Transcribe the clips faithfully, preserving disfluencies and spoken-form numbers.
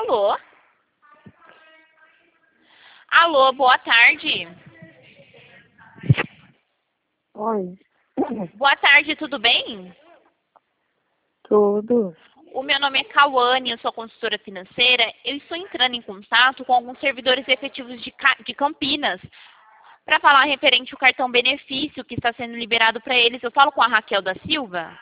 Alô? Alô, boa tarde. Oi. Boa tarde, tudo bem? Tudo. O meu nome é Cauane, eu sou consultora financeira. Eu estou entrando em contato com alguns servidores efetivos de, Ca- de Campinas para falar referente ao cartão benefício que está sendo liberado para eles. Eu falo com a Raquel da Silva?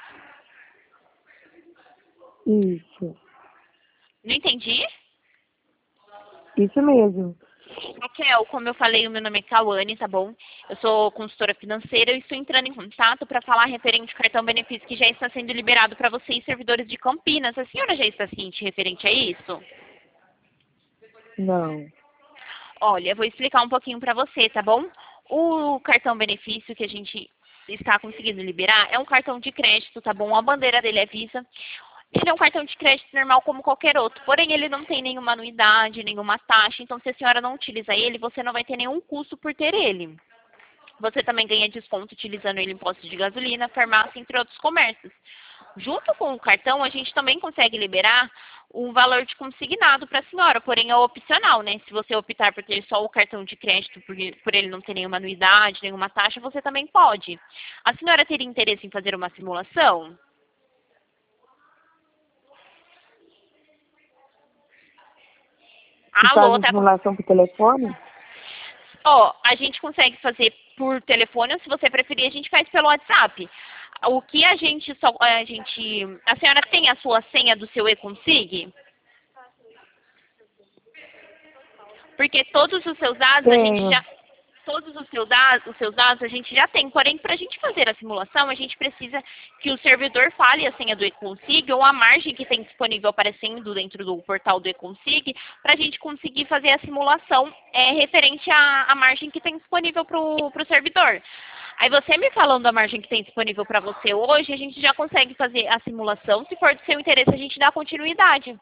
Isso. Não entendi? Isso mesmo. Raquel, como eu falei, o meu nome é Cauane, tá bom? Eu sou consultora financeira e estou entrando em contato para falar referente ao cartão benefício que já está sendo liberado para vocês, servidores de Campinas. A senhora já está ciente referente a isso? Não. Olha, eu vou explicar um pouquinho para você, tá bom? O cartão benefício que a gente está conseguindo liberar é um cartão de crédito, tá bom? A bandeira dele é Visa. Ele é um cartão de crédito normal como qualquer outro, porém ele não tem nenhuma anuidade, nenhuma taxa, então se a senhora não utiliza ele, você não vai ter nenhum custo por ter ele. Você também ganha desconto utilizando ele em postos de gasolina, farmácia, entre outros comércios. Junto com o cartão, a gente também consegue liberar um valor de consignado para a senhora, porém é opcional, né? Se você optar por ter só o cartão de crédito, por, por ele não ter nenhuma anuidade, nenhuma taxa, você também pode. A senhora teria interesse em fazer uma simulação? Você faz Alô, a tá com... simulação por telefone? Ó, a gente consegue fazer por telefone, ou se você preferir, a gente faz pelo WhatsApp. O que a gente só, a gente, a senhora tem a sua senha do seu e-consig? Porque todos os seus dados a gente Tenho. já, todos os seus dados, os seus dados a gente já tem. Porém, para a gente fazer a simulação, a gente precisa que o servidor fale a senha do e-consig ou a margem que tem disponível aparecendo dentro do portal do e-consig, para a gente conseguir fazer a simulação é, referente à, à margem que tem disponível para o servidor. Aí você me falando a margem que tem disponível para você hoje, a gente já consegue fazer a simulação. Se for do seu interesse, a gente dá continuidade.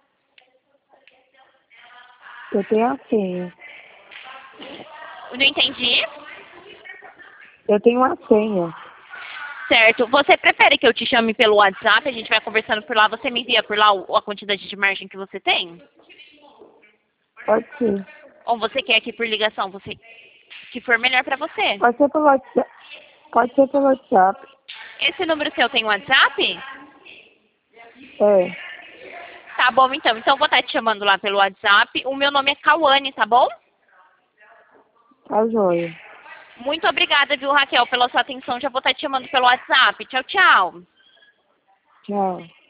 Eu tenho a senha. Não entendi? Eu tenho a senha. Certo. Você prefere que eu te chame pelo WhatsApp? A gente vai conversando por lá. Você me envia por lá o- a quantidade de margem que você tem? Pode ser. Ou você quer aqui por ligação? Você que for melhor para você. Pode ser pelo WhatsApp. Pode ser pelo WhatsApp. Esse número seu tem WhatsApp? É. Tá bom, então. Então eu vou estar te chamando lá pelo WhatsApp. O meu nome é Cauane, tá bom? Tá joia. Muito obrigada, viu, Raquel, pela sua atenção. Já vou estar te chamando pelo WhatsApp. Tchau, tchau. Tchau.